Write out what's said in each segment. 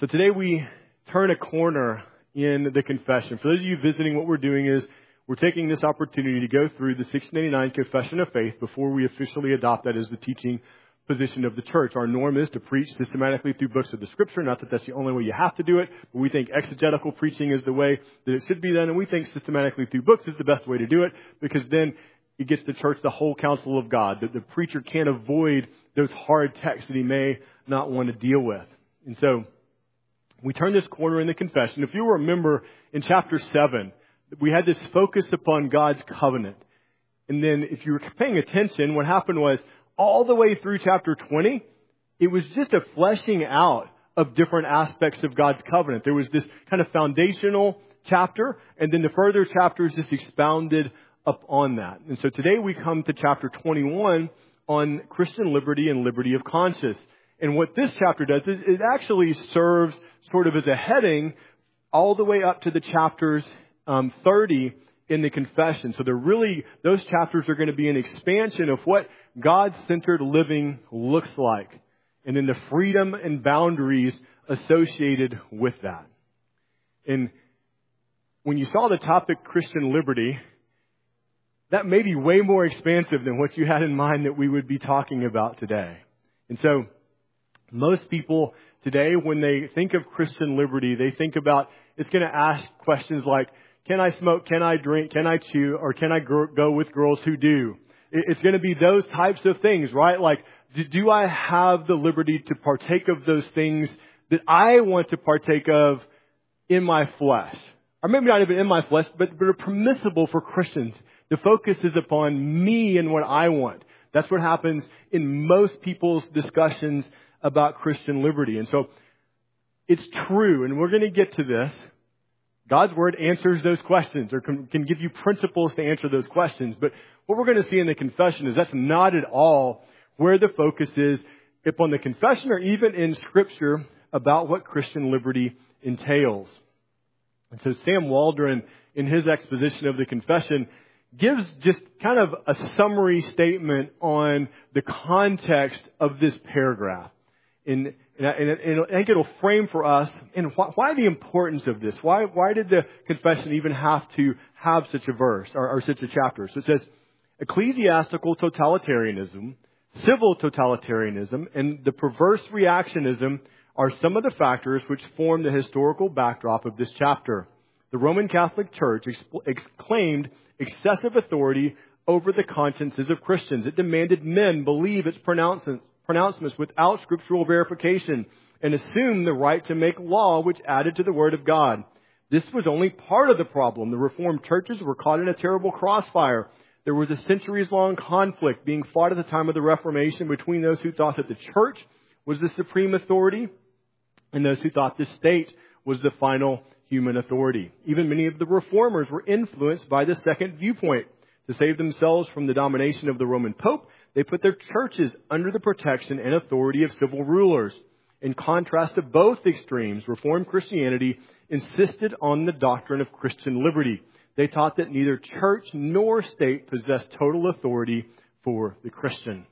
So today we turn a corner in the confession. For those of you visiting, what we're doing is we're taking this opportunity to go through the 1689 Confession of Faith before we officially adopt that as the teaching position of the church. Our norm is to preach systematically through books of the Scripture. Not that that's the only way you have to do it, but we think exegetical preaching is the way that it should be done, and we think systematically through books is the best way to do it, because then it gets the church the whole counsel of God, that the preacher can't avoid those hard texts that he may not want to deal with. And so we turn this corner in the confession. If you remember in chapter 7, we had this focus upon God's covenant. And then if you were paying attention, what happened was all the way through chapter 20, it was just a fleshing out of different aspects of God's covenant. There was this kind of foundational chapter, and then the further chapters just expounded upon that. And so today we come to chapter 21 on Christian liberty and liberty of conscience. And what this chapter does is it actually serves sort of as a heading all the way up to the chapters 30 in the confession. So those chapters are going to be an expansion of what God-centered living looks like, and then the freedom and boundaries associated with that. And when you saw the topic Christian liberty, that may be way more expansive than what you had in mind that we would be talking about today. And so most people today, when they think of Christian liberty, they think about, it's going to ask questions like, can I smoke, can I drink, can I chew, or can I go with girls who do? It's going to be those types of things, right? Like, do I have the liberty to partake of those things that I want to partake of in my flesh? Or maybe not even in my flesh, but are permissible for Christians. The focus is upon me and what I want. That's what happens in most people's discussions about Christian liberty. And so it's true, and we're going to get to this. God's Word answers those questions, or can give you principles to answer those questions. But what we're going to see in the confession is that's not at all where the focus is upon the confession or even in Scripture about what Christian liberty entails. And so Sam Waldron, in his exposition of the confession, gives just kind of a summary statement on the context of this paragraph. And I think it'll frame for us, and why the importance of this? Why did the confession even have to have such a verse or such a chapter? So it says, ecclesiastical totalitarianism, civil totalitarianism, and the perverse reactionism are some of the factors which form the historical backdrop of this chapter. The Roman Catholic Church claimed excessive authority over the consciences of Christians. It demanded men believe its pronouncements without scriptural verification and assumed the right to make law which added to the Word of God. This was only part of the problem. The Reformed churches were caught in a terrible crossfire. There was a centuries-long conflict being fought at the time of the Reformation between those who thought that the church was the supreme authority and those who thought the state was the final human authority. Even many of the reformers were influenced by the second viewpoint. To save themselves from the domination of the Roman Pope, they put their churches under the protection and authority of civil rulers. In contrast to both extremes, Reformed Christianity insisted on the doctrine of Christian liberty. They taught that neither church nor state possessed total authority for the Christian.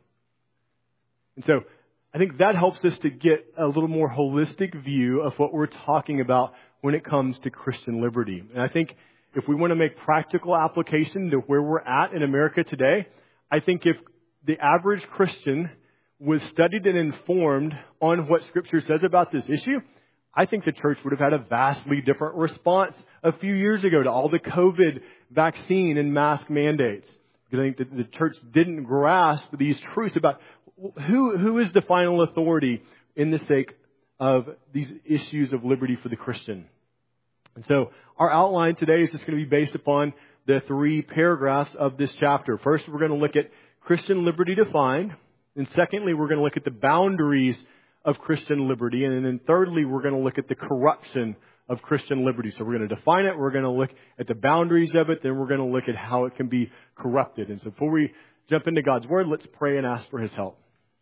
And so I think that helps us to get a little more holistic view of what we're talking about when it comes to Christian liberty. And I think if we want to make practical application to where we're at in America today, I think if the average Christian was studied and informed on what Scripture says about this issue, I think the church would have had a vastly different response a few years ago to all the COVID vaccine and mask mandates. Because I think that the church didn't grasp these truths about who is the final authority in the sake of these issues of liberty for the Christian. And so our outline today is just going to be based upon the 3 paragraphs of this chapter. First, we're going to look at Christian liberty defined. And secondly, we're going to look at the boundaries of Christian liberty. And then thirdly, we're going to look at the corruption of Christian liberty. So we're going to define it. We're going to look at the boundaries of it. Then we're going to look at how it can be corrupted. And so before we jump into God's Word, let's pray and ask for His help.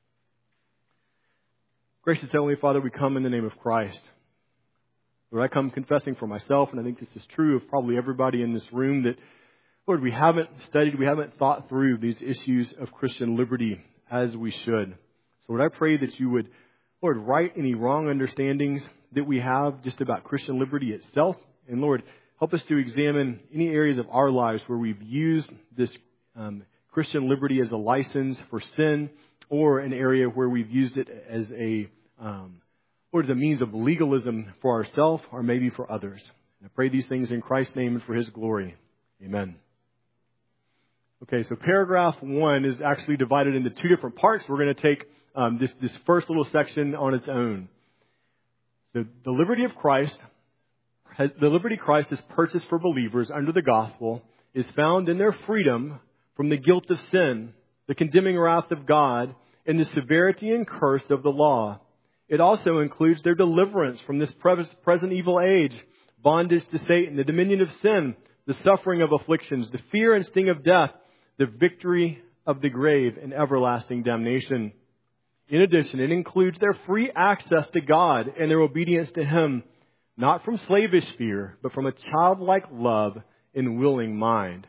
Gracious Heavenly Father, we come in the name of Christ. Lord, I come confessing for myself, and I think this is true of probably everybody in this room, that, Lord, we haven't studied, we haven't thought through these issues of Christian liberty as we should. So Lord, I pray that you would Lord, right any wrong understandings that we have just about Christian liberty itself. And Lord, help us to examine any areas of our lives where we've used this Christian liberty as a license for sin, or an area where we've used it as as a means of legalism for ourselves or maybe for others. And I pray these things in Christ's name and for His glory. Amen. Okay, so paragraph 1 is actually divided into 2 different parts. We're going to take this first little section on its own. The liberty of Christ, the liberty Christ has purchased for believers under the gospel is found in their freedom from the guilt of sin, the condemning wrath of God, and the severity and curse of the law. It also includes their deliverance from this present evil age, bondage to Satan, the dominion of sin, the suffering of afflictions, the fear and sting of death, the victory of the grave, and everlasting damnation. In addition, it includes their free access to God and their obedience to Him, not from slavish fear, but from a childlike love and willing mind.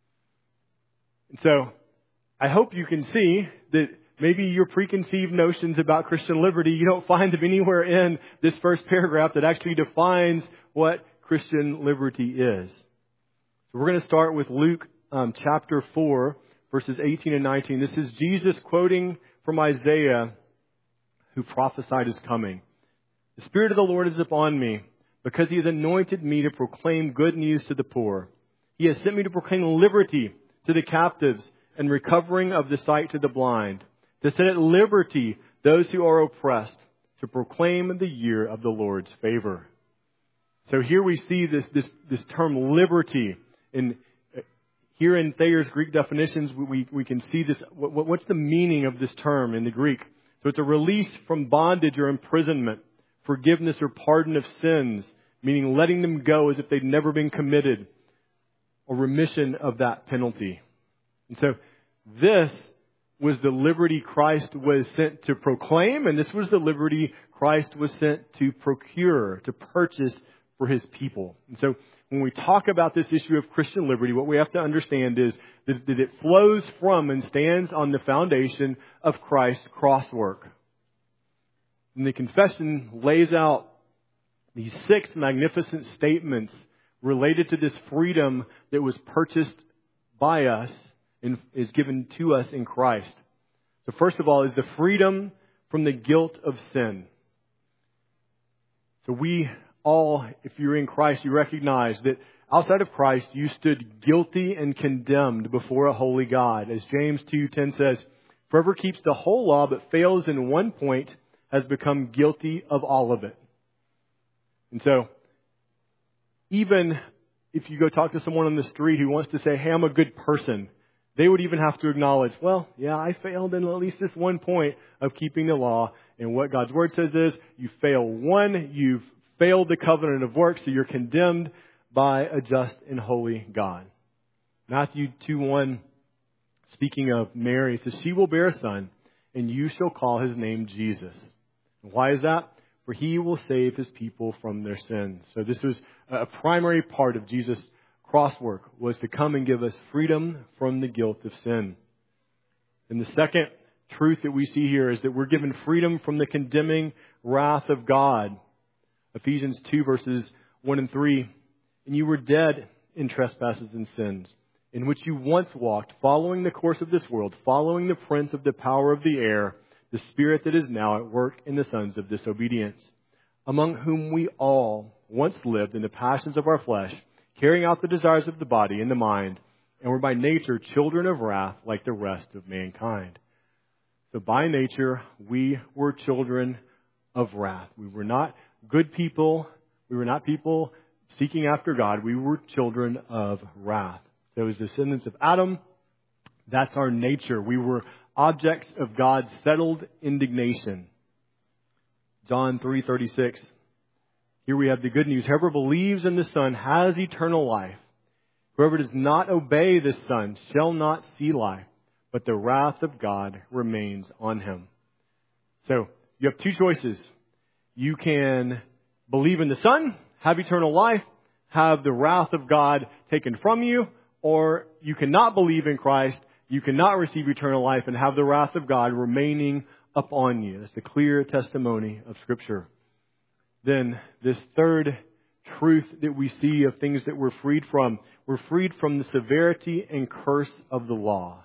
And so, I hope you can see that maybe your preconceived notions about Christian liberty, you don't find them anywhere in this first paragraph that actually defines what Christian liberty is. So we're going to start with Luke chapter 4, verses 18 and 19. This is Jesus quoting from Isaiah, who prophesied His coming. The Spirit of the Lord is upon me, because He has anointed me to proclaim good news to the poor. He has sent me to proclaim liberty to the captives and recovering of the sight to the blind, to set at liberty those who are oppressed, to proclaim the year of the Lord's favor. So here we see this term liberty. And here in Thayer's Greek definitions, we can see this. What's the meaning of this term in the Greek? So it's a release from bondage or imprisonment, forgiveness or pardon of sins, meaning letting them go as if they'd never been committed, or remission of that penalty. And so this was the liberty Christ was sent to proclaim, and this was the liberty Christ was sent to procure, to purchase for His people. And so when we talk about this issue of Christian liberty, what we have to understand is that it flows from and stands on the foundation of Christ's cross work. And the confession lays out these 6 magnificent statements related to this freedom that was purchased by us and is given to us in Christ. So first of all is the freedom from the guilt of sin. So we all, if you're in Christ, you recognize that outside of Christ, you stood guilty and condemned before a holy God. As James 2:10 says, "Whoever keeps the whole law but fails in one point has become guilty of all of it." And so, even if you go talk to someone on the street who wants to say, "Hey, I'm a good person," they would even have to acknowledge, well, yeah, I failed in at least this one point of keeping the law. And what God's Word says is, you fail one, you've failed the covenant of works, so you're condemned by a just and holy God. Matthew 2:1, speaking of Mary, says, "She will bear a son, and you shall call his name Jesus." And why is that? For He will save His people from their sins. So this was a primary part of Jesus' cross work, was to come and give us freedom from the guilt of sin. And the second truth that we see here is that we're given freedom from the condemning wrath of God. Ephesians 2 verses 1 and 3. "And you were dead in trespasses and sins, in which you once walked, following the course of this world, following the prince of the power of the air, the spirit that is now at work in the sons of disobedience, among whom we all once lived in the passions of our flesh, carrying out the desires of the body and the mind, and were by nature children of wrath like the rest of mankind." So by nature, we were children of wrath. We were not good people. We were not people seeking after God. We were children of wrath. So as descendants of Adam, that's our nature. We were objects of God's settled indignation. John 3:36. Here we have the good news. "Whoever believes in the Son has eternal life. Whoever does not obey the Son shall not see life, but the wrath of God remains on him." So you have 2 choices. You can believe in the Son, have eternal life, have the wrath of God taken from you, or you cannot believe in Christ, you cannot receive eternal life, and have the wrath of God remaining upon you. That's the clear testimony of Scripture. Then this third truth that we see of things that we're freed from the severity and curse of the law.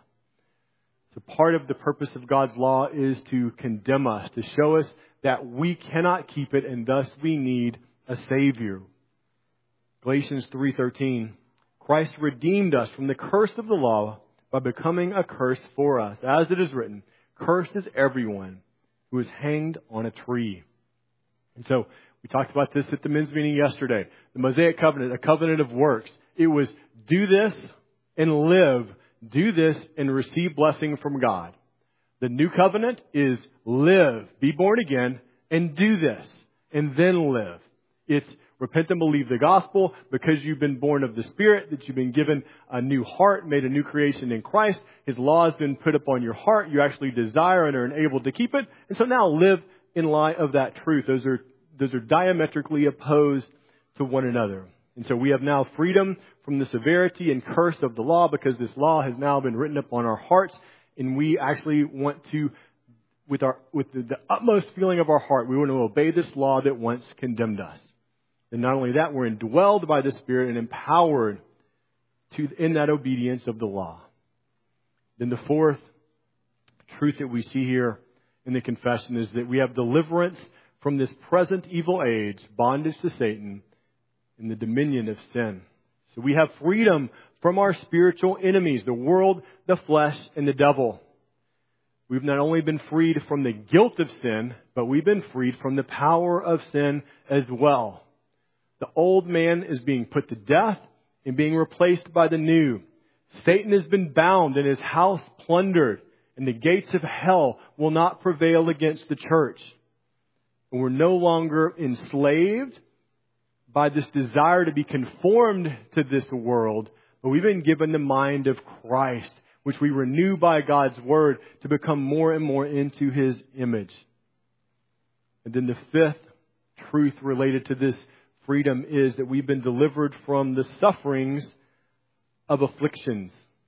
So part of the purpose of God's law is to condemn us, to show us that we cannot keep it and thus we need a Savior. Galatians 3:13, Christ redeemed us from the curse of the law by becoming a curse for us. As it is written, cursed is everyone who is hanged on a tree. And so we talked about this at the men's meeting yesterday. The Mosaic covenant, a covenant of works. It was do this and live. Do this and receive blessing from God. The new covenant is live, be born again, and do this, and then live. It's repent and believe the gospel because you've been born of the Spirit, that you've been given a new heart, made a new creation in Christ. His law has been put upon your heart. You actually desire and are enabled to keep it. And so now live in light of that truth. Those are diametrically opposed to one another. And so we have now freedom from the severity and curse of the law because this law has now been written upon our hearts. And we actually want to, with the utmost feeling of our heart, we want to obey this law that once condemned us. And not only that, we're indwelled by the Spirit and empowered in that obedience of the law. Then the fourth truth that we see here in the confession is that we have deliverance from this present evil age, bondage to Satan, and the dominion of sin. So we have freedom from our spiritual enemies, the world, the flesh, and the devil. We've not only been freed from the guilt of sin, but we've been freed from the power of sin as well. The old man is being put to death and being replaced by the new. Satan has been bound and his house plundered, and the gates of hell will not prevail against the church. And we're no longer enslaved by this desire to be conformed to this world, but we've been given the mind of Christ, which we renew by God's Word to become more and more into His image. And then the fifth truth related to this freedom is that we've been delivered from the sufferings of afflictions.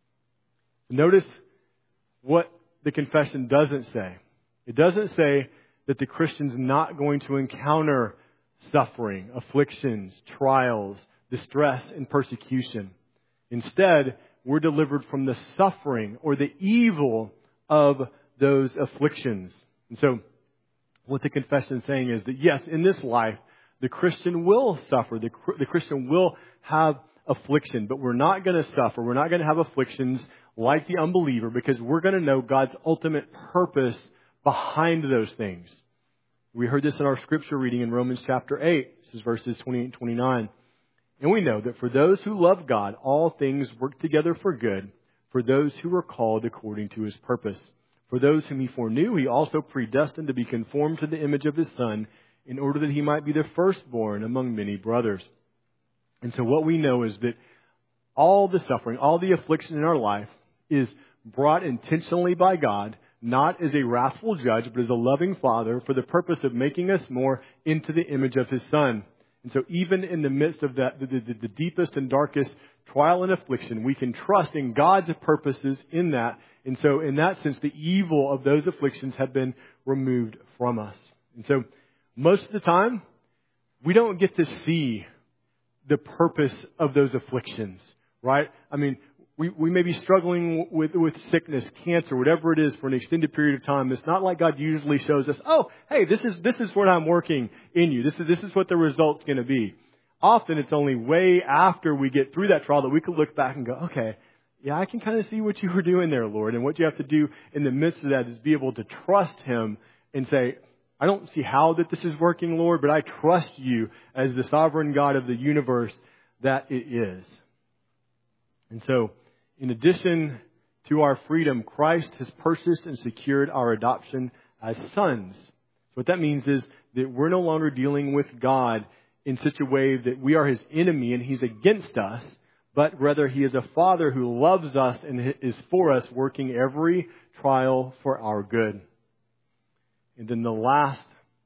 Notice what the confession doesn't say. It doesn't say that the Christian's not going to encounter suffering, afflictions, trials, distress, and persecution. Instead, we're delivered from the suffering or the evil of those afflictions. And so, what the confession is saying is that yes, in this life, the Christian will suffer. The Christian will have affliction, but we're not going to suffer. We're not going to have afflictions like the unbeliever because we're going to know God's ultimate purpose behind those things. We heard this in our scripture reading in Romans chapter 8. This is verses 28 and 29. And we know that for those who love God, all things work together for good, for those who are called according to His purpose. For those whom He foreknew, He also predestined to be conformed to the image of His Son, in order that He might be the firstborn among many brothers. And so what we know is that all the suffering, all the affliction in our life is brought intentionally by God, not as a wrathful judge, but as a loving Father for the purpose of making us more into the image of His Son. And so even in the midst of that, the deepest and darkest trial and affliction, we can trust in God's purposes in that. And so in that sense, the evil of those afflictions have been removed from us. And so most of the time, we don't get to see the purpose of those afflictions, right? I mean, we may be struggling with sickness, cancer, whatever it is for an extended period of time. It's not like God usually shows us, oh, hey, this is what I'm working in you. This is what the result's going to be. Often it's only way after we get through that trial that we can look back and go, okay, yeah, I can kind of see what you were doing there, Lord. And what you have to do in the midst of that is be able to trust Him and say, I don't see how that this is working, Lord, but I trust You as the sovereign God of the universe that it is. And so, in addition to our freedom, Christ has purchased and secured our adoption as sons. So what that means is that we're no longer dealing with God in such a way that we are His enemy and He's against us, but rather He is a Father who loves us and is for us, working every trial for our good. And then the last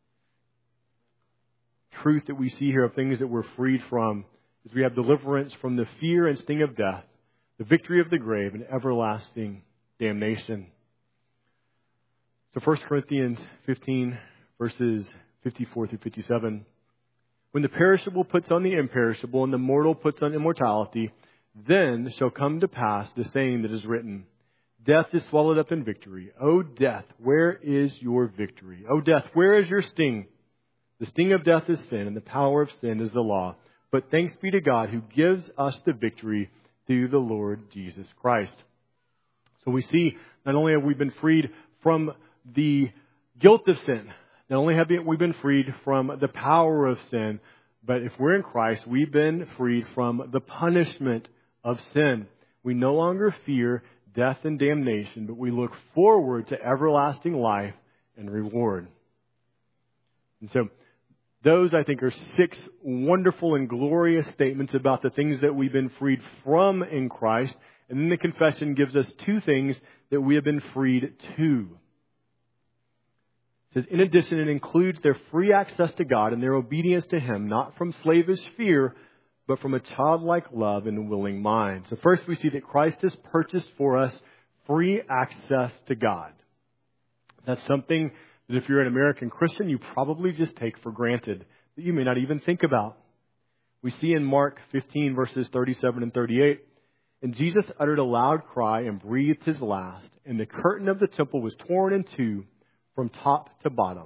truth that we see here of things that we're freed from is we have deliverance from the fear and sting of death, the victory of the grave, and everlasting damnation. So 1 Corinthians 15, verses 54 through 57. When the perishable puts on the imperishable and the mortal puts on immortality, then shall come to pass the saying that is written, Death is swallowed up in victory. O death, where is your victory? O death, where is your sting? The sting of death is sin, and the power of sin is the law. But thanks be to God who gives us the victory through the Lord Jesus Christ. So we see not only have we been freed from the guilt of sin, not only have we been freed from the power of sin, but if we're in Christ, we've been freed from the punishment of sin. We no longer fear death and damnation, but we look forward to everlasting life and reward. And so those, I think, are 6 wonderful and glorious statements about the things that we've been freed from in Christ. And then the confession gives us 2 things that we have been freed to. It says, in addition, it includes their free access to God and their obedience to Him, not from slavish fear, but from a childlike love and willing mind. So first we see that Christ has purchased for us free access to God. That's something that if you're an American Christian, you probably just take for granted, that you may not even think about. We see in Mark 15, verses 37 and 38, and Jesus uttered a loud cry and breathed his last, and the curtain of the temple was torn in two from top to bottom.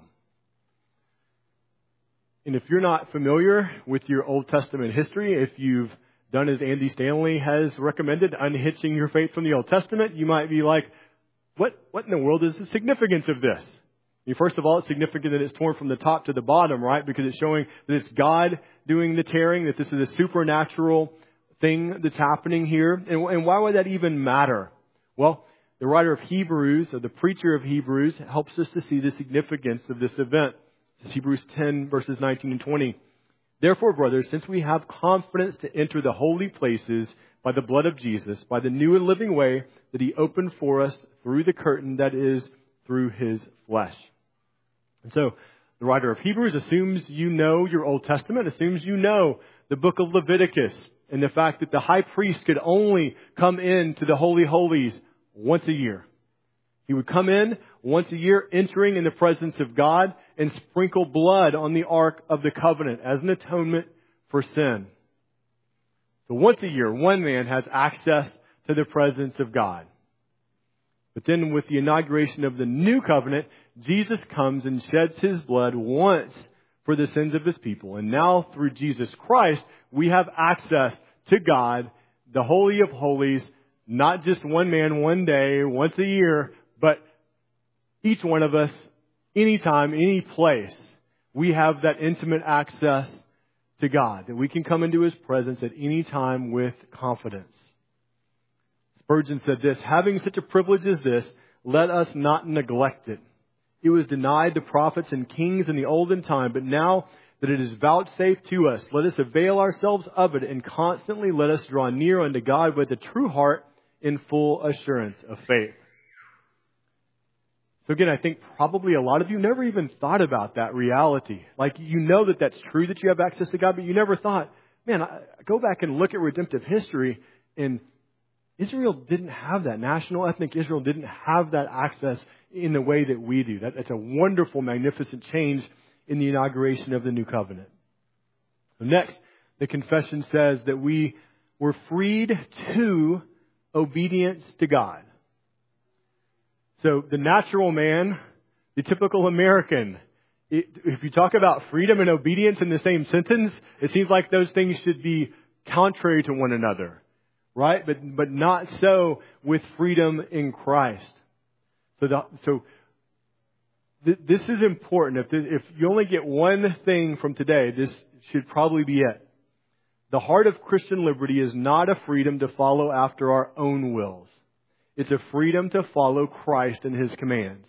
And if you're not familiar with your Old Testament history, if you've done as Andy Stanley has recommended, unhitching your faith from the Old Testament, you might be like, what in the world is the significance of this? First of all, it's significant that it's torn from the top to the bottom, right? Because it's showing that it's God doing the tearing, that this is a supernatural thing that's happening here. And why would that even matter? Well, the writer of Hebrews, or the preacher of Hebrews, helps us to see the significance of this event. This is Hebrews 10, verses 19 and 20. Therefore, brothers, since we have confidence to enter the holy places by the blood of Jesus, by the new and living way that He opened for us through the curtain, that is, through His flesh. And so, the writer of Hebrews assumes you know your Old Testament, assumes you know the book of Leviticus, and the fact that the high priest could only come into the Holy Holies once a year. He would come in once a year, entering in the presence of God, and sprinkle blood on the Ark of the Covenant as an atonement for sin. So once a year, one man has access to the presence of God. But then with the inauguration of the new covenant, Jesus comes and sheds His blood once for the sins of His people. And now through Jesus Christ, we have access to God, the Holy of Holies, not just one man, one day, once a year, but each one of us, anytime, any place, we have that intimate access to God, that we can come into His presence at any time with confidence. Spurgeon said this, having such a privilege as this, let us not neglect it. It was denied to prophets and kings in the olden time, but now that it is vouchsafed to us, let us avail ourselves of it and constantly let us draw near unto God with a true heart in full assurance of faith. So again, I think probably a lot of you never even thought about that reality. Like, you know that that's true, that you have access to God, but you never thought, man, I go back and look at redemptive history, and Israel didn't have that. National ethnic Israel didn't have that access in the way that we do. That's a wonderful, magnificent change in the inauguration of the new covenant. Next, the confession says that we were freed to obedience to God. So the natural man, the typical American, if you talk about freedom and obedience in the same sentence, it seems like those things should be contrary to one another, right? But not so with freedom in Christ. This is important. If you only get one thing from today, this should probably be it. The heart of Christian liberty is not a freedom to follow after our own wills. It's a freedom to follow Christ and His commands.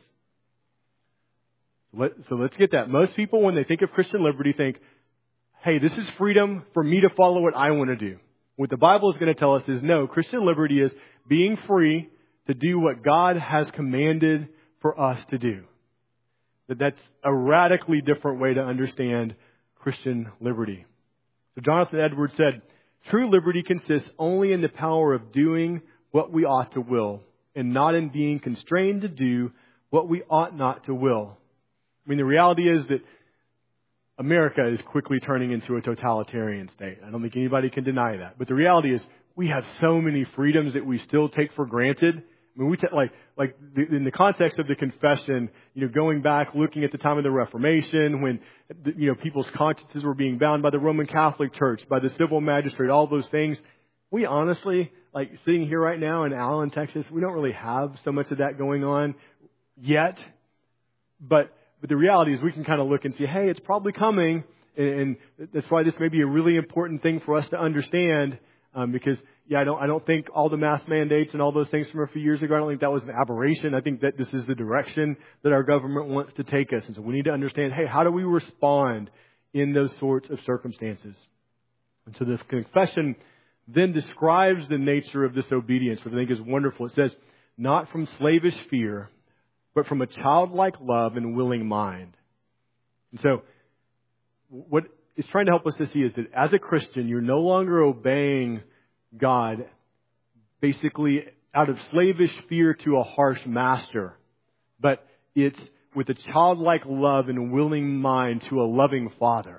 So let's get that. Most people, when they think of Christian liberty, think, hey, this is freedom for me to follow what I want to do. What the Bible is going to tell us is no, Christian liberty is being free to do what God has commanded for us to do. That's a radically different way to understand Christian liberty. So Jonathan Edwards said, true liberty consists only in the power of doing what we ought to will, and not in being constrained to do what we ought not to will. I mean, the reality is that America is quickly turning into a totalitarian state. I don't think anybody can deny that. But the reality is we have so many freedoms that we still take for granted. I mean, in the context of the confession, going back, looking at the time of the Reformation, when, people's consciences were being bound by the Roman Catholic Church, by the civil magistrate, all those things. We honestly, sitting here right now in Allen, Texas, we don't really have so much of that going on yet. But the reality is we can kind of look and see, hey, it's probably coming. And that's why this may be a really important thing for us to understand. Because I don't think all the mask mandates and all those things from a few years ago, I don't think that was an aberration. I think that this is the direction that our government wants to take us. And so we need to understand, hey, how do we respond in those sorts of circumstances? And so this confession then describes the nature of this obedience, which I think is wonderful. It says, not from slavish fear, but from a childlike love and willing mind. And so what it's trying to help us to see is that as a Christian, you're no longer obeying God basically out of slavish fear to a harsh master, but it's with a childlike love and willing mind to a loving Father.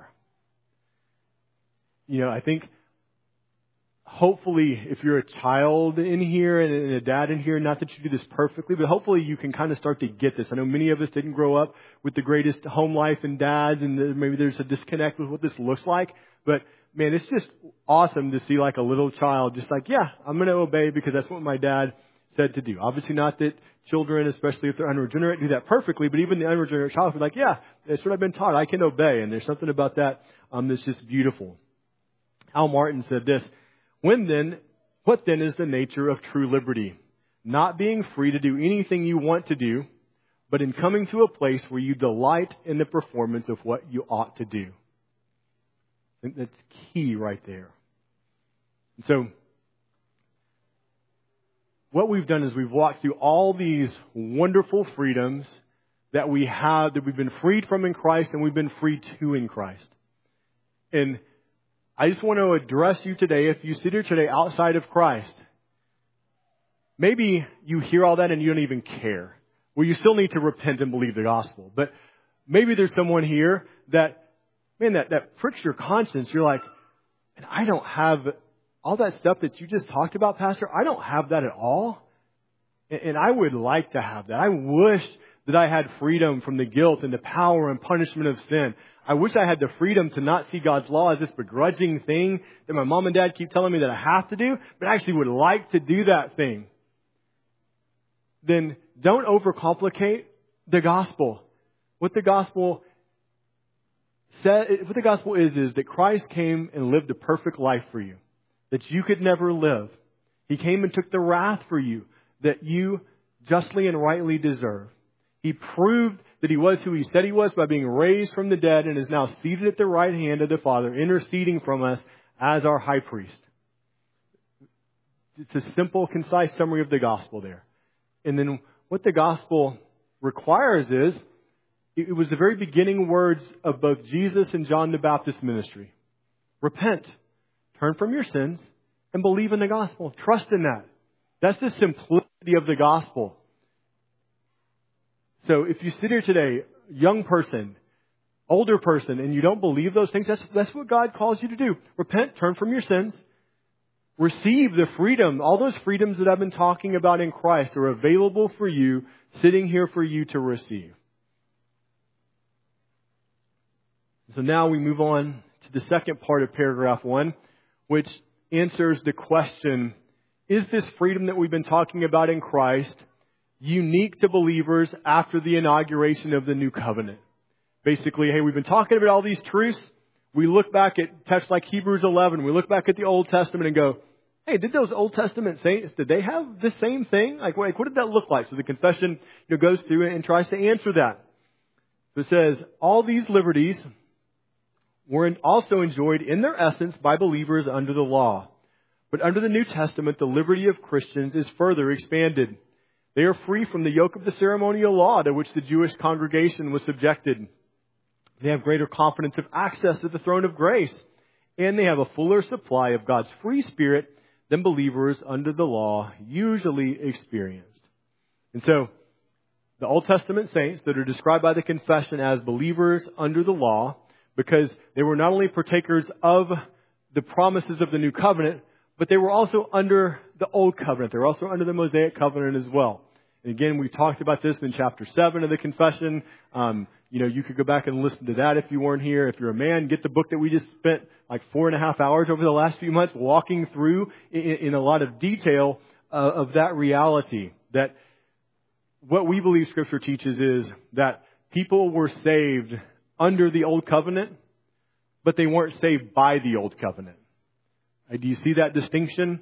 I think hopefully if you're a child in here and a dad in here, not that you do this perfectly, but hopefully you can kind of start to get this. I know many of us didn't grow up with the greatest home life and dads, and maybe there's a disconnect with what this looks like. But man, it's just awesome to see a little child just I'm going to obey because that's what my dad said to do. Obviously not that children, especially if they're unregenerate, do that perfectly, but even the unregenerate child will be that's what I've been taught. I can obey. And there's something about that that's just beautiful. Al Martin said this, what then is the nature of true liberty? Not being free to do anything you want to do, but in coming to a place where you delight in the performance of what you ought to do. I think that's key right there. And so, what we've done is we've walked through all these wonderful freedoms that we have, that we've been freed from in Christ and we've been freed to in Christ. And I just want to address you today, if you sit here today outside of Christ, maybe you hear all that and you don't even care. Well, you still need to repent and believe the gospel. But maybe there's someone here that pricks your conscience. You're like, man, I don't have all that stuff that you just talked about, Pastor. I don't have that at all. And I would like to have that. I wish that I had freedom from the guilt and the power and punishment of sin. I wish I had the freedom to not see God's law as this begrudging thing that my mom and dad keep telling me that I have to do, but I actually would like to do that thing. Then don't overcomplicate the gospel. What the gospel is that Christ came and lived a perfect life for you that you could never live. He came and took the wrath for you that you justly and rightly deserve. He proved that He was who He said He was by being raised from the dead and is now seated at the right hand of the Father, interceding from us as our high priest. It's a simple, concise summary of the gospel there. And then what the gospel requires is, it was the very beginning words of both Jesus and John the Baptist's ministry. Repent, turn from your sins, and believe in the gospel. Trust in that. That's the simplicity of the gospel. So if you sit here today, young person, older person, and you don't believe those things, that's what God calls you to do. Repent, turn from your sins, receive the freedom. All those freedoms that I've been talking about in Christ are available for you, sitting here for you to receive. So now we move on to the second part of paragraph 1, which answers the question, is this freedom that we've been talking about in Christ unique to believers after the inauguration of the new covenant? Basically, hey, we've been talking about all these truths. We look back at texts like Hebrews 11. We look back at the Old Testament and go, hey, did those Old Testament saints, did they have the same thing? Like what did that look like? So the confession goes through it and tries to answer that. So it says, all these liberties were also enjoyed in their essence by believers under the law. But under the New Testament, the liberty of Christians is further expanded. They are free from the yoke of the ceremonial law to which the Jewish congregation was subjected. They have greater confidence of access to the throne of grace. And they have a fuller supply of God's free Spirit than believers under the law usually experienced. And so, the Old Testament saints that are described by the confession as believers under the law, because they were not only partakers of the promises of the new covenant, but they were also under the old covenant. They were also under the Mosaic covenant as well. And again, we talked about this in chapter 7 of the confession. You could go back and listen to that if you weren't here. If you're a man, get the book that we just spent like 4.5 hours over the last few months walking through in a lot of detail of that reality. That what we believe Scripture teaches is that people were saved under the old covenant, but they weren't saved by the old covenant. Do you see that distinction?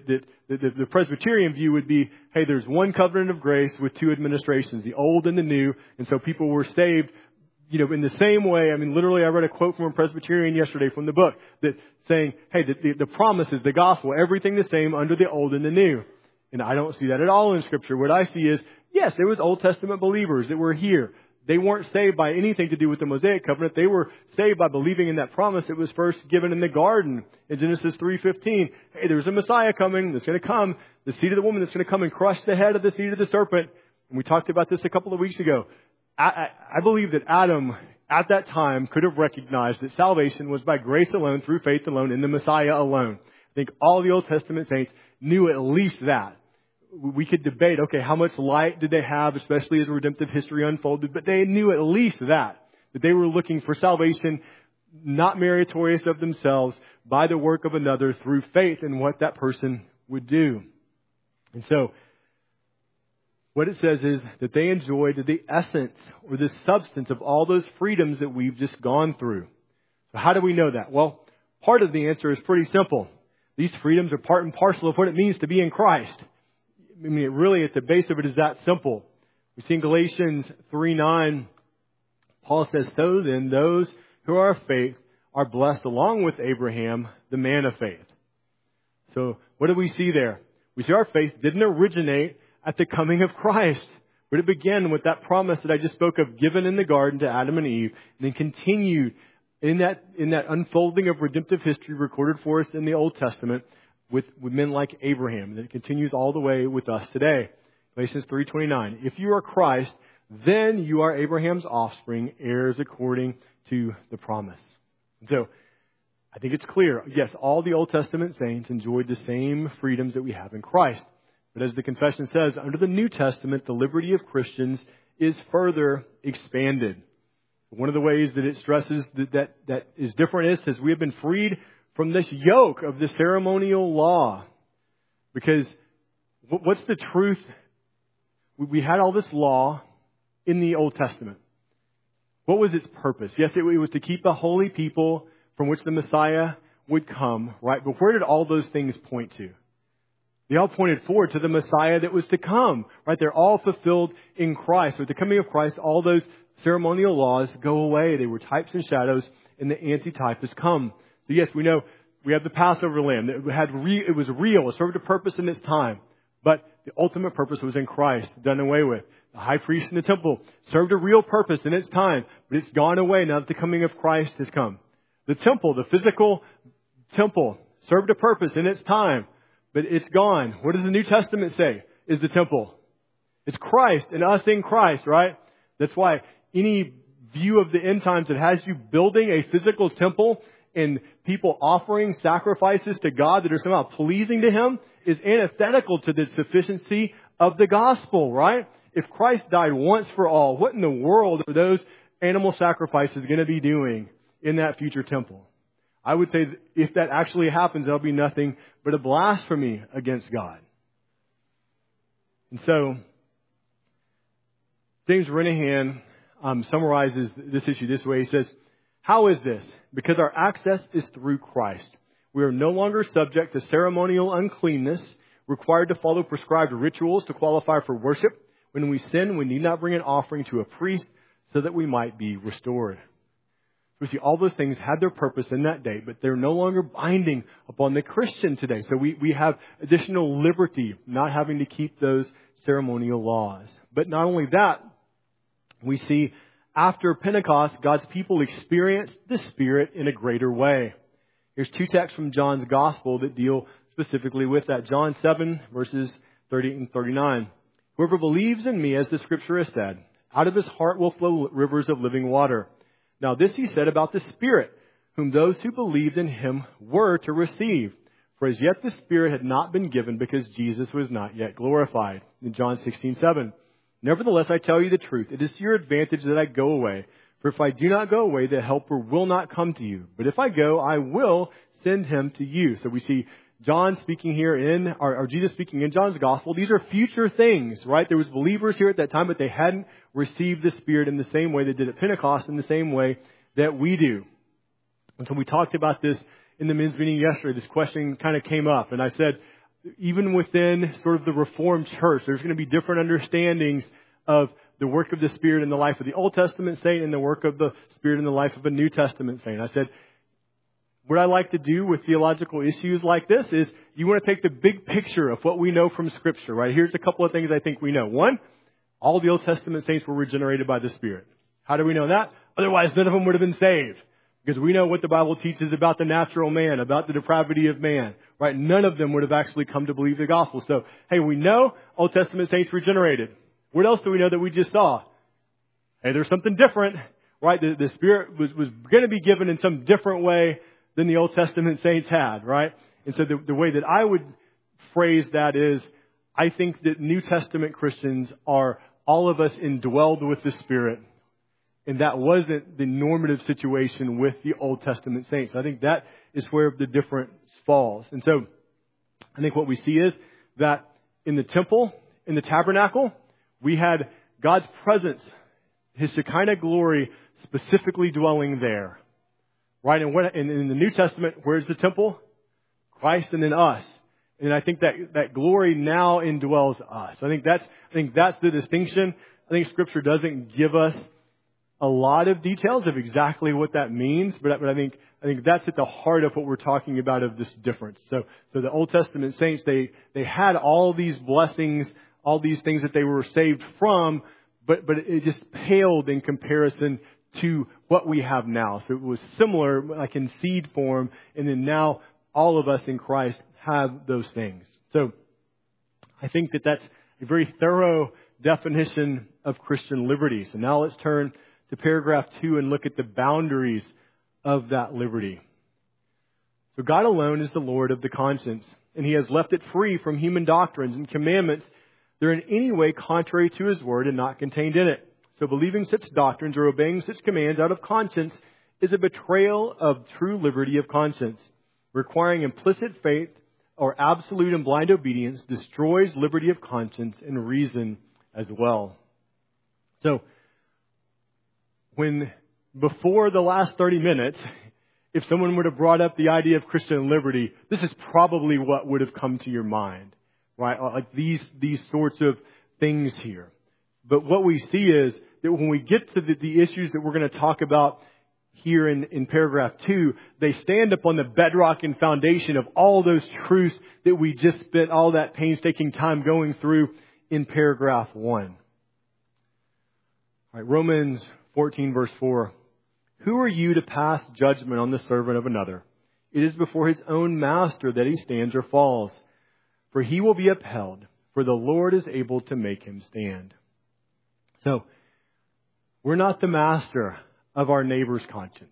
The Presbyterian view would be, hey, there's one covenant of grace with two administrations, the old and the new. And so people were saved, in the same way. I mean, literally, I read a quote from a Presbyterian yesterday from the book that saying, hey, the promises, the gospel, everything the same under the old and the new. And I don't see that at all in Scripture. What I see is, yes, there was Old Testament believers that were here. They weren't saved by anything to do with the Mosaic covenant. They were saved by believing in that promise that was first given in the garden in Genesis 3:15. Hey, there's a Messiah coming that's going to come, the seed of the woman that's going to come and crush the head of the seed of the serpent. And we talked about this a couple of weeks ago. I believe that Adam at that time could have recognized that salvation was by grace alone, through faith alone, in the Messiah alone. I think all the Old Testament saints knew at least that. We could debate, okay, how much light did they have, especially as redemptive history unfolded, but they knew at least that they were looking for salvation, not meritorious of themselves, by the work of another through faith in what that person would do. And so, what it says is that they enjoyed the essence or the substance of all those freedoms that we've just gone through. So how do we know that? Well, part of the answer is pretty simple. These freedoms are part and parcel of what it means to be in Christ. I mean, really, at the base of it is that simple. We see in Galatians 3:9, Paul says, so then those who are of faith are blessed along with Abraham, the man of faith. So what do we see there? We see our faith didn't originate at the coming of Christ, but it began with that promise that I just spoke of, given in the garden to Adam and Eve, and then continued in that unfolding of redemptive history recorded for us in the Old Testament, with men like Abraham. And it continues all the way with us today. Galatians 3:29. If you are Christ, then you are Abraham's offspring, heirs according to the promise. And so, I think it's clear. Yes, all the Old Testament saints enjoyed the same freedoms that we have in Christ. But as the confession says, under the New Testament, the liberty of Christians is further expanded. One of the ways that it stresses that is different is we have been freed from this yoke of the ceremonial law. Because what's the truth? We had all this law in the Old Testament. What was its purpose? Yes, it was to keep a holy people from which the Messiah would come, right? But where did all those things point to? They all pointed forward to the Messiah that was to come, right? They're all fulfilled in Christ. With the coming of Christ, all those ceremonial laws go away. They were types and shadows, and the antitype has come. So yes, we know we have the Passover lamb. It was real. It served a purpose in its time. But the ultimate purpose was in Christ, done away with. The high priest in the temple served a real purpose in its time, but it's gone away now that the coming of Christ has come. The temple, the physical temple, served a purpose in its time, but it's gone. What does the New Testament say is the temple? It's Christ and us in Christ, right? That's why any view of the end times that has you building a physical temple and people offering sacrifices to God that are somehow pleasing to Him is antithetical to the sufficiency of the gospel, right? If Christ died once for all, what in the world are those animal sacrifices going to be doing in that future temple? I would say that if that actually happens, there'll be nothing but a blasphemy against God. And so, James Renihan summarizes this issue this way. He says, how is this? Because our access is through Christ. We are no longer subject to ceremonial uncleanness, required to follow prescribed rituals to qualify for worship. When we sin, we need not bring an offering to a priest so that we might be restored. We see all those things had their purpose in that day, but they're no longer binding upon the Christian today. So we have additional liberty, not having to keep those ceremonial laws. But not only that, we see after Pentecost, God's people experienced the Spirit in a greater way. Here's two texts from John's Gospel that deal specifically with that. John 7, verses 30 and 39. Whoever believes in me, as the scripture has said, out of his heart will flow rivers of living water. Now this he said about the Spirit, whom those who believed in him were to receive. For as yet the Spirit had not been given because Jesus was not yet glorified. In John 16:7. Nevertheless, I tell you the truth. It is to your advantage that I go away. For if I do not go away, the Helper will not come to you. But if I go, I will send him to you. So we see John speaking here or Jesus speaking in John's gospel. These are future things, right? There was believers here at that time, but they hadn't received the Spirit in the same way they did at Pentecost, in the same way that we do. And so we talked about this in the men's meeting yesterday. This question kind of came up, and I said, even within sort of the Reformed church, there's going to be different understandings of the work of the Spirit in the life of the Old Testament saint and the work of the Spirit in the life of a New Testament saint. I said, what I like to do with theological issues like this is you want to take the big picture of what we know from Scripture, right? Here's a couple of things I think we know. One, all the Old Testament saints were regenerated by the Spirit. How do we know that? Otherwise, none of them would have been saved. Because we know what the Bible teaches about the natural man, about the depravity of man, right? None of them would have actually come to believe the gospel. So, hey, we know Old Testament saints regenerated. What else do we know that we just saw? Hey, there's something different, right? The Spirit was going to be given in some different way than the Old Testament saints had, right? And so the way that I would phrase that is, I think that New Testament Christians are all of us indwelled with the Spirit. And that wasn't the normative situation with the Old Testament saints. I think that is where the difference falls. And so I think what we see is that in the temple, in the tabernacle, we had God's presence, His Shekinah glory specifically dwelling there. Right? And in the New Testament, where's the temple? Christ and then us. And I think that glory now indwells us. I think that's the distinction. I think Scripture doesn't give us a lot of details of exactly what that means, but I think that's at the heart of what we're talking about of this difference. So the Old Testament saints, they had all these blessings, all these things that they were saved from, but it just paled in comparison to what we have now. So it was similar, like in seed form, and then now all of us in Christ have those things. So I think that's a very thorough definition of Christian liberty. So now let's turn to paragraph 2 and look at the boundaries of that liberty. So God alone is the Lord of the conscience, and He has left it free from human doctrines and commandments that are in any way contrary to His word and not contained in it. So believing such doctrines or obeying such commands out of conscience is a betrayal of true liberty of conscience. Requiring implicit faith or absolute and blind obedience destroys liberty of conscience and reason as well. So, before the last 30 minutes, if someone would have brought up the idea of Christian liberty, this is probably what would have come to your mind, right? Like these sorts of things here. But what we see is that when we get to the issues that we're going to talk about here in paragraph 2, they stand upon the bedrock and foundation of all those truths that we just spent all that painstaking time going through in paragraph 1. All right, Romans 14 verse 4. Who are you to pass judgment on the servant of another? It is before his own master that he stands or falls. For he will be upheld, for the Lord is able to make him stand. So, we're not the master of our neighbor's conscience.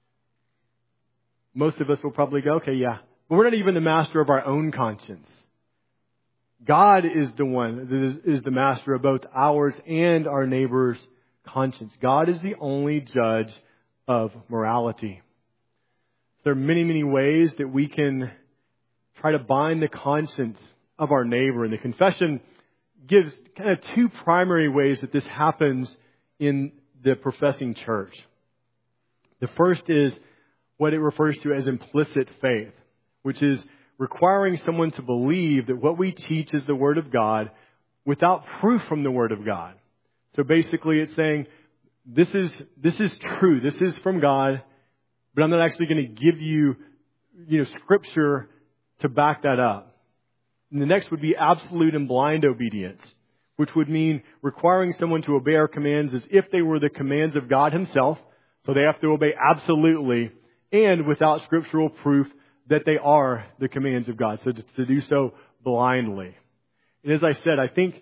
Most of us will probably go, okay, yeah. But we're not even the master of our own conscience. God is the one that is the master of both ours and our neighbor's conscience. God is the only judge of morality. There are many, many ways that we can try to bind the conscience of our neighbor. And the confession gives kind of 2 primary ways that this happens in the professing church. The first is what it refers to as implicit faith, which is requiring someone to believe that what we teach is the Word of God without proof from the Word of God. So basically it's saying, this is true. This is from God, but I'm not actually going to give you, Scripture to back that up. And the next would be absolute and blind obedience, which would mean requiring someone to obey our commands as if they were the commands of God Himself. So they have to obey absolutely and without scriptural proof that they are the commands of God. So to do so blindly. And as I said, I think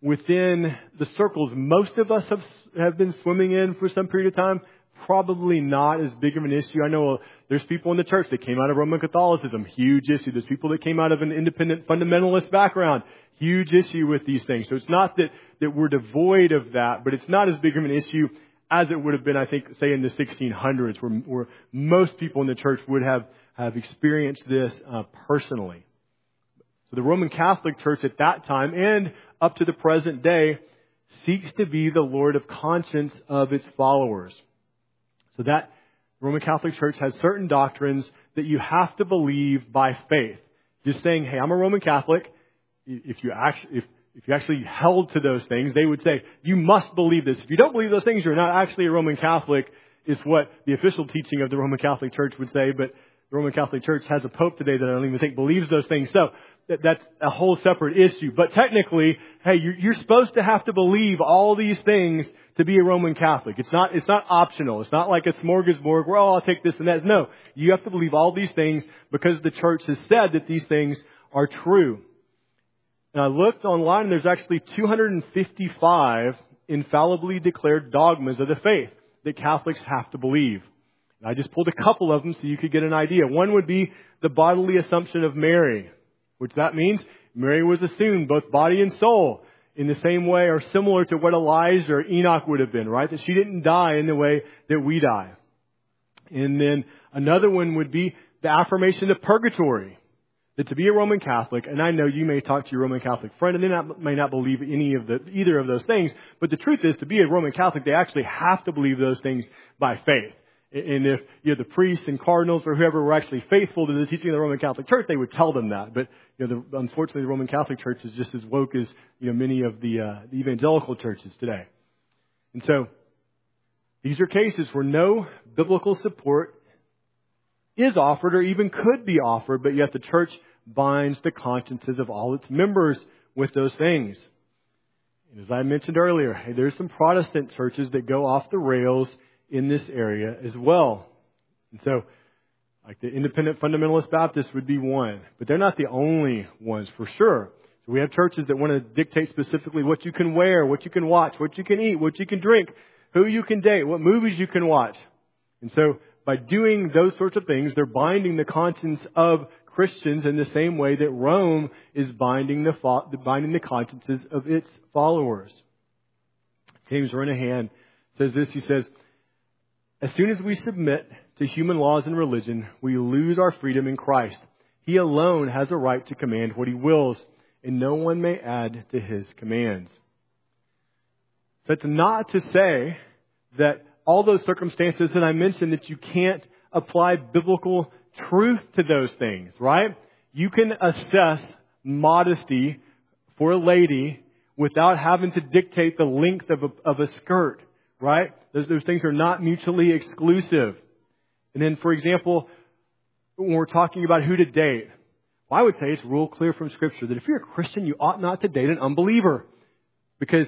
within the circles most of us have been swimming in for some period of time, probably not as big of an issue. I know there's people in the church that came out of Roman Catholicism, huge issue. There's people that came out of an independent fundamentalist background, huge issue with these things. So it's not that we're devoid of that, but it's not as big of an issue as it would have been, I think, say in the 1600s, where most people in the church would have experienced this personally. So the Roman Catholic Church at that time and up to the present day seeks to be the Lord of conscience of its followers. So that Roman Catholic Church has certain doctrines that you have to believe by faith. Just saying, hey, I'm a Roman Catholic. If you actually held to those things, they would say, you must believe this. If you don't believe those things, you're not actually a Roman Catholic, is what the official teaching of the Roman Catholic Church would say. But the Roman Catholic Church has a pope today that I don't even think believes those things. So that's a whole separate issue. But technically, hey, you're supposed to have to believe all these things to be a Roman Catholic. It's not optional. It's not like a smorgasbord where, I'll take this and that. No, you have to believe all these things because the church has said that these things are true. And I looked online and there's actually 255 infallibly declared dogmas of the faith that Catholics have to believe. And I just pulled a couple of them so you could get an idea. One would be the bodily assumption of Mary, which that means Mary was assumed both body and soul in the same way or similar to what Elijah or Enoch would have been, right? That she didn't die in the way that we die. And then another one would be the affirmation of purgatory. That to be a Roman Catholic, and I know you may talk to your Roman Catholic friend and they may not believe either of those things, but the truth is to be a Roman Catholic, they actually have to believe those things by faith. And if the priests and cardinals or whoever were actually faithful to the teaching of the Roman Catholic Church, they would tell them that. But unfortunately, the Roman Catholic Church is just as woke as many of the evangelical churches today. And so these are cases where no biblical support is offered or even could be offered, but yet the church binds the consciences of all its members with those things. And as I mentioned earlier, there's some Protestant churches that go off the rails in this area as well. And so, like the Independent Fundamentalist Baptists would be one, but they're not the only ones for sure. So we have churches that want to dictate specifically what you can wear, what you can watch, what you can eat, what you can drink, who you can date, what movies you can watch. And so by doing those sorts of things, they're binding the conscience of Christians in the same way that Rome is binding the consciences of its followers. James Renahan says this. He says, as soon as we submit to human laws and religion, we lose our freedom in Christ. He alone has a right to command what He wills, and no one may add to His commands. So it's not to say that all those circumstances that I mentioned that you can't apply biblical truth to those things, right? You can assess modesty for a lady without having to dictate the length of a skirt, right? Those things are not mutually exclusive. And then, for example, when we're talking about who to date, I would say it's real clear from Scripture that if you're a Christian, you ought not to date an unbeliever. Because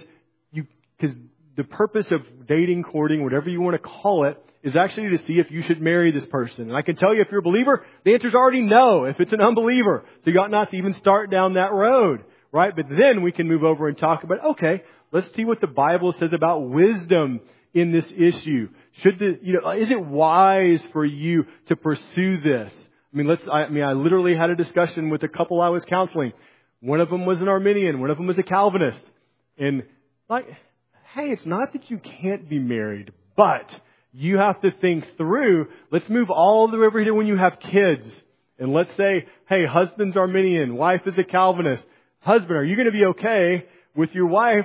the purpose of dating, courting, whatever you want to call it, is actually to see if you should marry this person. And I can tell you, if you're a believer, the answer is already no if it's an unbeliever. So you ought not to even start down that road, right? But then we can move over and talk about, okay, let's see what the Bible says about wisdom in this issue. Is it wise for you to pursue this? I literally had a discussion with a couple I was counseling. One of them was an Arminian. One of them was a Calvinist. And hey, it's not that you can't be married, but you have to think through. Let's move all the way over here when you have kids. And let's say, hey, husband's Arminian, wife is a Calvinist. Husband, are you going to be okay with your wife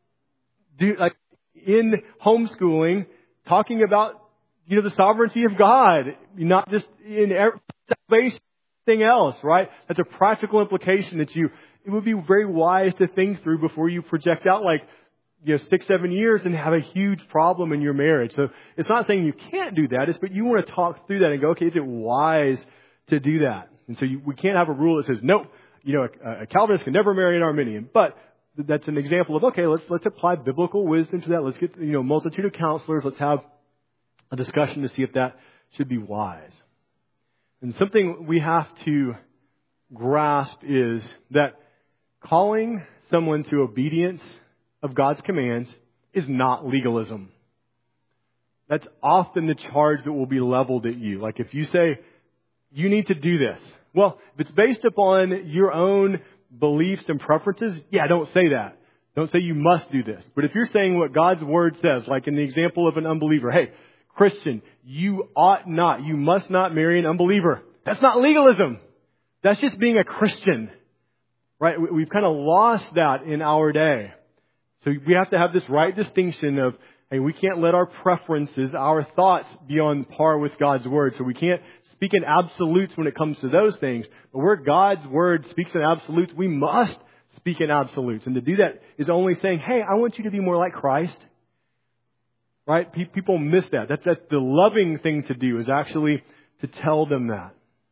in homeschooling talking about, the sovereignty of God, not just in salvation, anything else, right? That's a practical implication that it would be very wise to think through before you project out 6-7 years and have a huge problem in your marriage. So it's not saying you can't do that, but you want to talk through that and go, okay, is it wise to do that? And so we can't have a rule that says, nope, a Calvinist can never marry an Arminian. But that's an example of, okay, let's apply biblical wisdom to that. Let's get, multitude of counselors. Let's have a discussion to see if that should be wise. And something we have to grasp is that calling someone to obedience of God's commands is not legalism. That's often the charge that will be leveled at you. Like if you say, you need to do this. Well, if it's based upon your own beliefs and preferences, yeah, don't say that. Don't say you must do this. But if you're saying what God's Word says, like in the example of an unbeliever, hey, Christian, you must not marry an unbeliever. That's not legalism. That's just being a Christian. Right? We've kind of lost that in our day. So we have to have this right distinction of, hey, we can't let our preferences, our thoughts be on par with God's Word. So we can't speak in absolutes when it comes to those things. But where God's Word speaks in absolutes, we must speak in absolutes. And to do that is only saying, hey, I want you to be more like Christ. Right? People miss that. That's the loving thing to do, is actually to tell them that.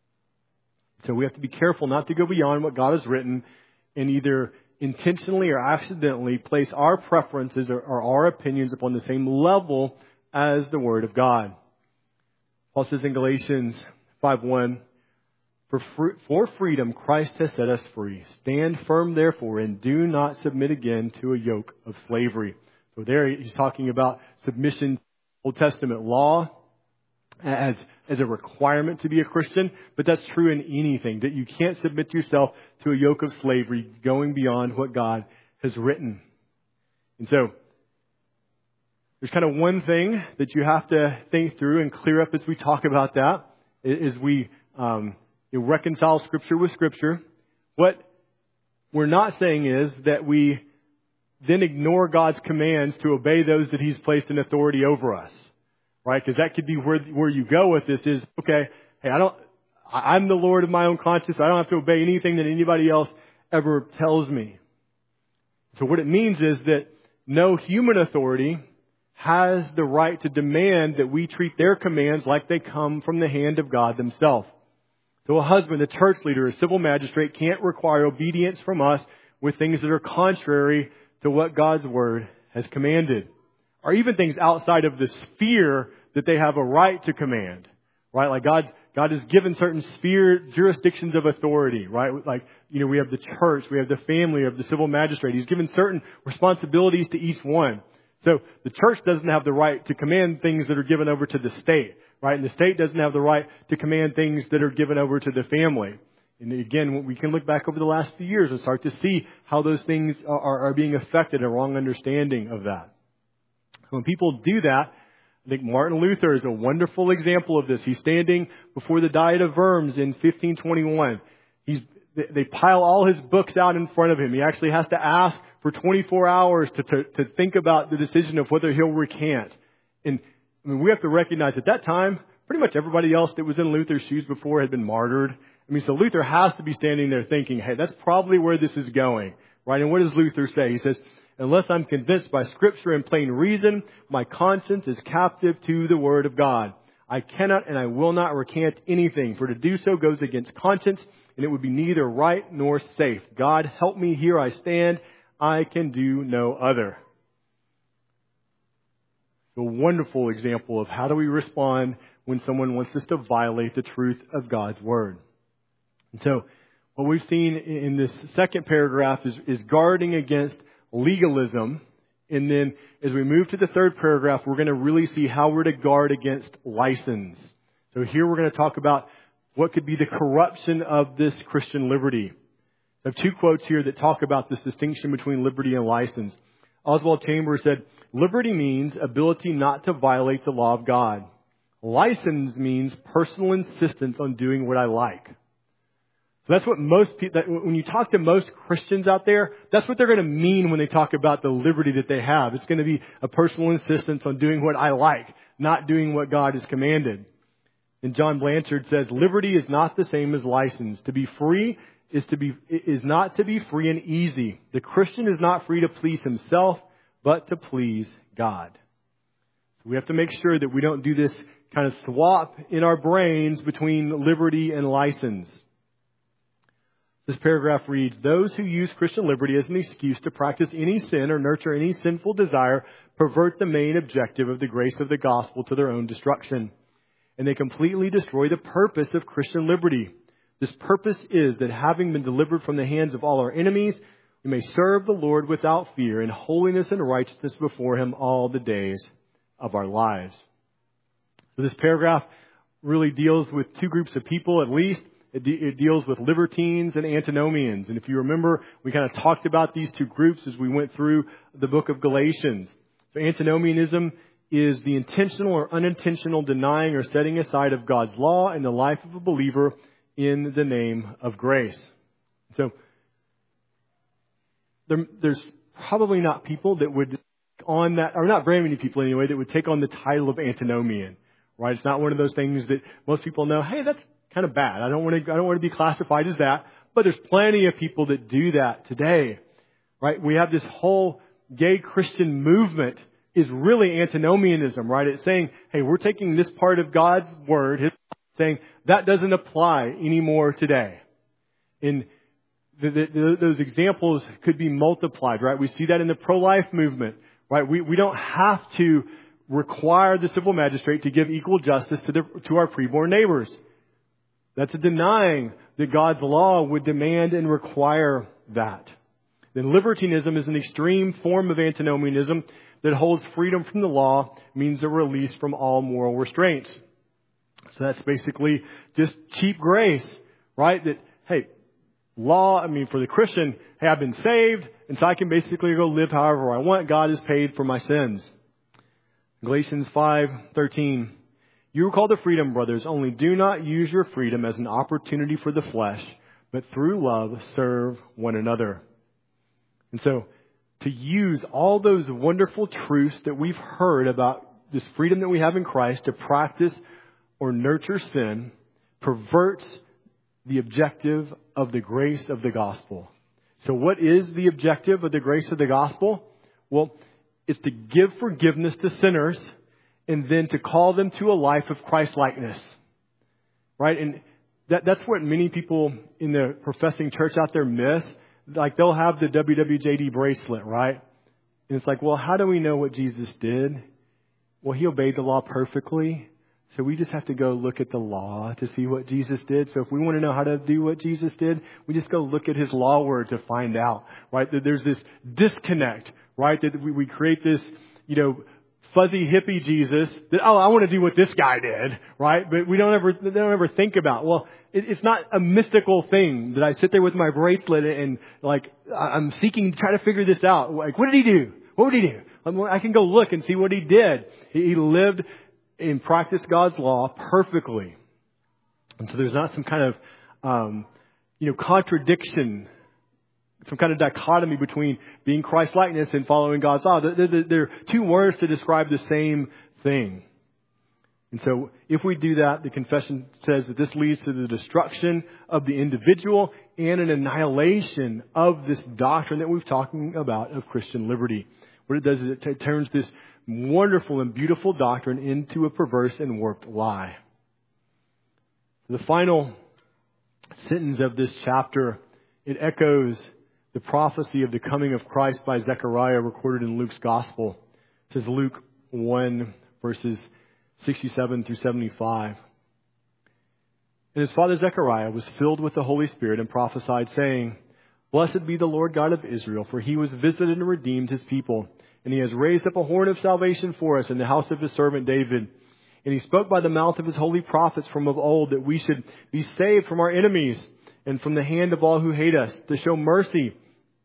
So we have to be careful not to go beyond what God has written and either intentionally or accidentally place our preferences or our opinions upon the same level as the Word of God. Paul says in Galatians 5:1, For freedom Christ has set us free. Stand firm therefore and do not submit again to a yoke of slavery. So there he's talking about submission to Old Testament law as a requirement to be a Christian, but that's true in anything, that you can't submit yourself to a yoke of slavery going beyond what God has written. And so there's kind of one thing that you have to think through and clear up as we talk about that, is we reconcile Scripture with Scripture. What we're not saying is that we then ignore God's commands to obey those that He's placed in authority over us. Right? Because that could be where you go with this is, okay, hey, I'm the Lord of my own conscience. I don't have to obey anything that anybody else ever tells me. So what it means is that no human authority has the right to demand that we treat their commands like they come from the hand of God themselves. So a husband, a church leader, a civil magistrate can't require obedience from us with things that are contrary to what God's Word has commanded. Or even things outside of the sphere that they have a right to command. Right? Like God has given certain jurisdictions of authority. Right? Like, we have the church, we have the family, we have the civil magistrate. He's given certain responsibilities to each one. So the church doesn't have the right to command things that are given over to the state. Right? And the state doesn't have the right to command things that are given over to the family. And again, we can look back over the last few years and start to see how those things are being affected, a wrong understanding of that. When people do that, I think Martin Luther is a wonderful example of this. He's standing before the Diet of Worms in 1521. They pile all his books out in front of him. He actually has to ask for 24 hours to think about the decision of whether he'll recant. And we have to recognize at that time, pretty much everybody else that was in Luther's shoes before had been martyred. So Luther has to be standing there thinking, hey, that's probably where this is going. Right? And what does Luther say? He says, unless I'm convinced by Scripture and plain reason, my conscience is captive to the Word of God. I cannot and I will not recant anything, for to do so goes against conscience, and it would be neither right nor safe. God help me, here I stand. I can do no other. A wonderful example of how do we respond when someone wants us to violate the truth of God's Word. And so what we've seen in this second paragraph is guarding against legalism. And then as we move to the third paragraph, we're going to really see how we're to guard against license. So here we're going to talk about what could be the corruption of this Christian liberty. I have two quotes here that talk about this distinction between liberty and license. Oswald Chambers said, liberty means ability not to violate the law of God. License means personal insistence on doing what I like. So that's what most people, when you talk to most Christians out there, that's what they're going to mean when they talk about the liberty that they have. It's going to be a personal insistence on doing what I like, not doing what God has commanded. And John Blanchard says, liberty is not the same as license. To be free is not to be free and easy. The Christian is not free to please himself, but to please God. So we have to make sure that we don't do this kind of swap in our brains between liberty and license. This paragraph reads, those who use Christian liberty as an excuse to practice any sin or nurture any sinful desire pervert the main objective of the grace of the gospel to their own destruction. And they completely destroy the purpose of Christian liberty. This purpose is that having been delivered from the hands of all our enemies, we may serve the Lord without fear in holiness and righteousness before Him all the days of our lives. So this paragraph really deals with two groups of people at least. It deals with libertines and antinomians. And if you remember, we kind of talked about these two groups as we went through the book of Galatians. So antinomianism is the intentional or unintentional denying or setting aside of God's law in the life of a believer in the name of grace. So there's probably not people that would on that, or not very many people anyway, that would take on the title of antinomian. Right? It's not one of those things that most people know, hey, that's kind of bad. I don't want to be classified as that. But there's plenty of people that do that today. Right? We have this whole gay Christian movement is really antinomianism, right? It's saying, hey, we're taking this part of God's word, saying that doesn't apply anymore today. And those examples could be multiplied, right? We see that in the pro-life movement, right? We don't have to require the civil magistrate to give equal justice to our preborn neighbors. That's a denying that God's law would demand and require that. Then libertinism is an extreme form of antinomianism that holds freedom from the law, means a release from all moral restraints. So that's basically just cheap grace, right? That, hey, law, for the Christian, hey, I've been saved, and so I can basically go live however I want. God has paid for my sins. Galatians 5:13. You are called to freedom, brothers, only do not use your freedom as an opportunity for the flesh, but through love serve one another. And so, to use all those wonderful truths that we've heard about this freedom that we have in Christ to practice or nurture sin perverts the objective of the grace of the gospel. So what is the objective of the grace of the gospel? Well, it's to give forgiveness to sinners and then to call them to a life of Christ-likeness. Right? And that's what many people in the professing church out there miss. Like they'll have the WWJD bracelet, right? And it's like, well, how do we know what Jesus did? Well, He obeyed the law perfectly. So we just have to go look at the law to see what Jesus did. So if we want to know how to do what Jesus did, we just go look at His law word to find out, right? That there's this disconnect, right? That we create this, fuzzy hippie Jesus that, I want to do what this guy did, right? But they don't ever think about, well, it's not a mystical thing that I sit there with my bracelet and I'm seeking to try to figure this out. Like, what did He do? What would He do? I can go look and see what He did. He lived and practiced God's law perfectly. And so there's not some kind of, contradiction, some kind of dichotomy between being Christ-likeness and following God's law. They're two words to describe the same thing. And so if we do that, the confession says that this leads to the destruction of the individual and an annihilation of this doctrine that we've talking about of Christian liberty. What it does is it turns this wonderful and beautiful doctrine into a perverse and warped lie. The final sentence of this chapter, it echoes the prophecy of the coming of Christ by Zechariah recorded in Luke's Gospel. It says Luke 1 verses 67 through 75. And his father Zechariah was filled with the Holy Spirit and prophesied, saying, Blessed be the Lord God of Israel, for He was visited and redeemed His people. And He has raised up a horn of salvation for us in the house of His servant David. And He spoke by the mouth of His holy prophets from of old that we should be saved from our enemies and from the hand of all who hate us, to show mercy,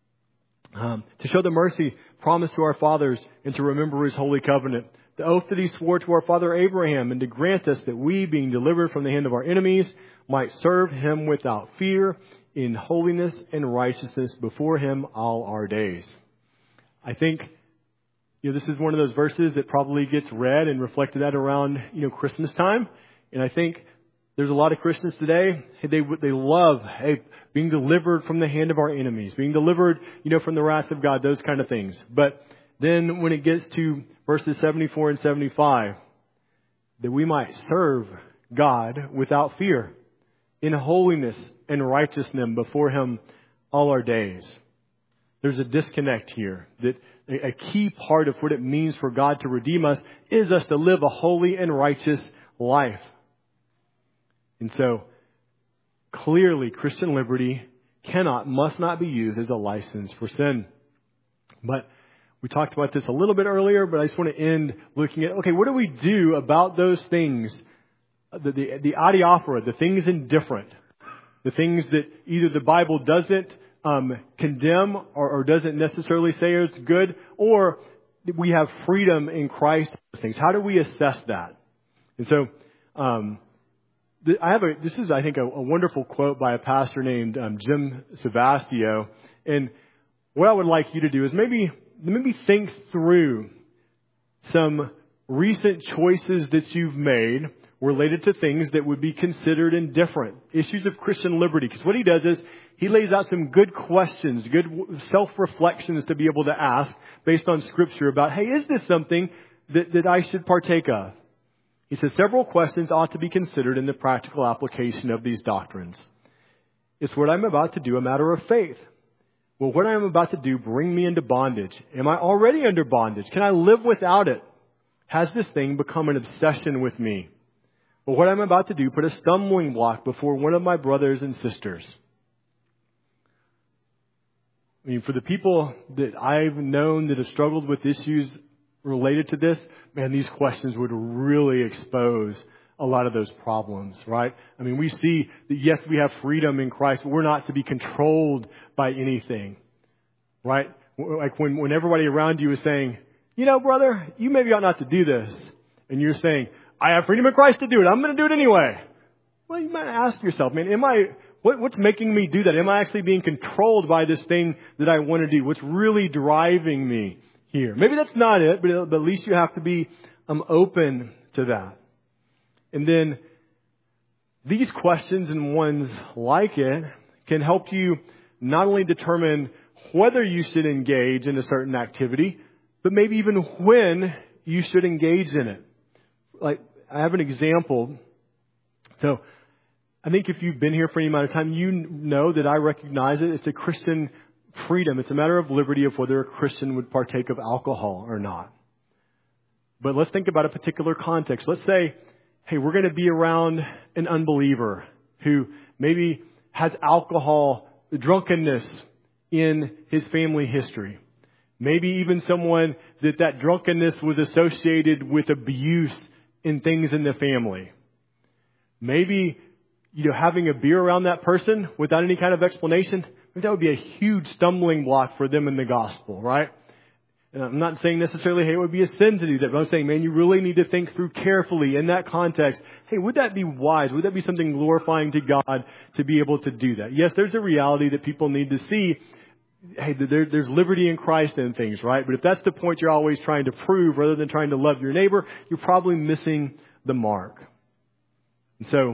to show the mercy promised to our fathers, and to remember His holy covenant, the oath that He swore to our father Abraham, and to grant us that we, being delivered from the hand of our enemies, might serve Him without fear, in holiness and righteousness before Him all our days. I think this is one of those verses that probably gets read and reflected at around Christmas time. And I think there's a lot of Christians today, they love being delivered from the hand of our enemies, being delivered from the wrath of God, those kind of things. But then when it gets to verses 74 and 75, that we might serve God without fear, in holiness and righteousness before Him all our days. There's a disconnect here, that a key part of what it means for God to redeem us is us to live a holy and righteous life. And so, clearly, Christian liberty must not be used as a license for sin. But we talked about this a little bit earlier, but I just want to end looking at, okay, what do we do about those things, the adiaphora, the things indifferent, the things that either the Bible doesn't condemn or doesn't necessarily say is good, or we have freedom in Christ. Things. How do we assess that? And so, this is, I think, a wonderful quote by a pastor named Jim Savastio. And what I would like you to do is maybe think through some recent choices that you've made related to things that would be considered indifferent, issues of Christian liberty. Because what he does is he lays out some good questions, good self-reflections to be able to ask based on Scripture about, hey, is this something that I should partake of? He says several questions ought to be considered in the practical application of these doctrines. Is what I'm about to do a matter of faith? Will what I am about to do bring me into bondage? Am I already under bondage? Can I live without it? Has this thing become an obsession with me? Will what I'm about to do put a stumbling block before one of my brothers and sisters? I mean, for the people that I've known that have struggled with issues related to this, man, these questions would really expose a lot of those problems, right? I mean, we see that, yes, we have freedom in Christ, but we're not to be controlled by anything, right? Like when everybody around you is saying, you know, brother, you maybe ought not to do this. And you're saying, I have freedom in Christ to do it. I'm going to do it anyway. Well, you might ask yourself, man, what's making me do that? Am I actually being controlled by this thing that I want to do? What's really driving me here? Maybe that's not it, but at least you have to be open to that. And then these questions and ones like it can help you not only determine whether you should engage in a certain activity, but maybe even when you should engage in it. Like, I have an example. So I think if you've been here for any amount of time, you know that I recognize it. It's a Christian freedom. It's a matter of liberty of whether a Christian would partake of alcohol or not. But let's think about a particular context. Let's say, hey, we're going to be around an unbeliever who maybe has alcohol, drunkenness in his family history. Maybe even someone that drunkenness was associated with abuse in things in the family. Maybe, having a beer around that person without any kind of explanation, that would be a huge stumbling block for them in the gospel, right? And I'm not saying necessarily, hey, it would be a sin to do that. But I'm saying, man, you really need to think through carefully in that context. Hey, would that be wise? Would that be something glorifying to God to be able to do that? Yes, there's a reality that people need to see. Hey, there's liberty in Christ and things, right? But if that's the point you're always trying to prove rather than trying to love your neighbor, you're probably missing the mark. And so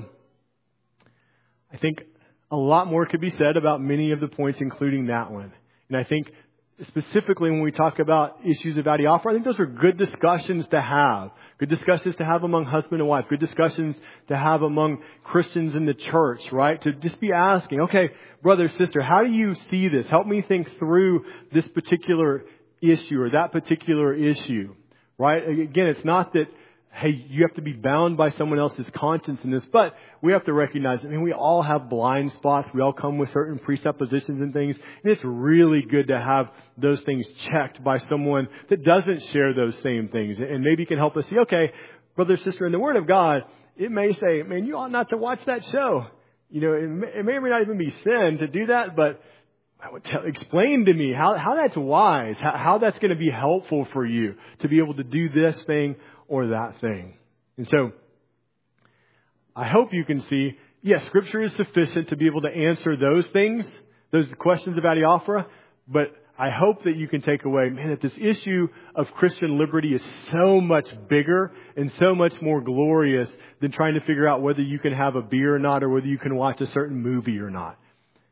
I think a lot more could be said about many of the points, including that one. And I think specifically when we talk about issues of adiaphora, I think those are good discussions to have. Good discussions to have among husband and wife. Good discussions to have among Christians in the church, right? To just be asking, okay, brother, sister, how do you see this? Help me think through this particular issue or that particular issue, right? Again, it's not that, hey, you have to be bound by someone else's conscience in this, but we have to recognize, we all have blind spots. We all come with certain presuppositions and things. And it's really good to have those things checked by someone that doesn't share those same things. And maybe can help us see, okay, brother, sister, in the Word of God, it may say, man, you ought not to watch that show. It may or may not even be sin to do that, but explain to me how that's wise, how that's going to be helpful for you to be able to do this thing or that thing. And so I hope you can see, yes, Scripture is sufficient to be able to answer those things, those questions of adiaphora, but I hope that you can take away, man, that this issue of Christian liberty is so much bigger and so much more glorious than trying to figure out whether you can have a beer or not or whether you can watch a certain movie or not.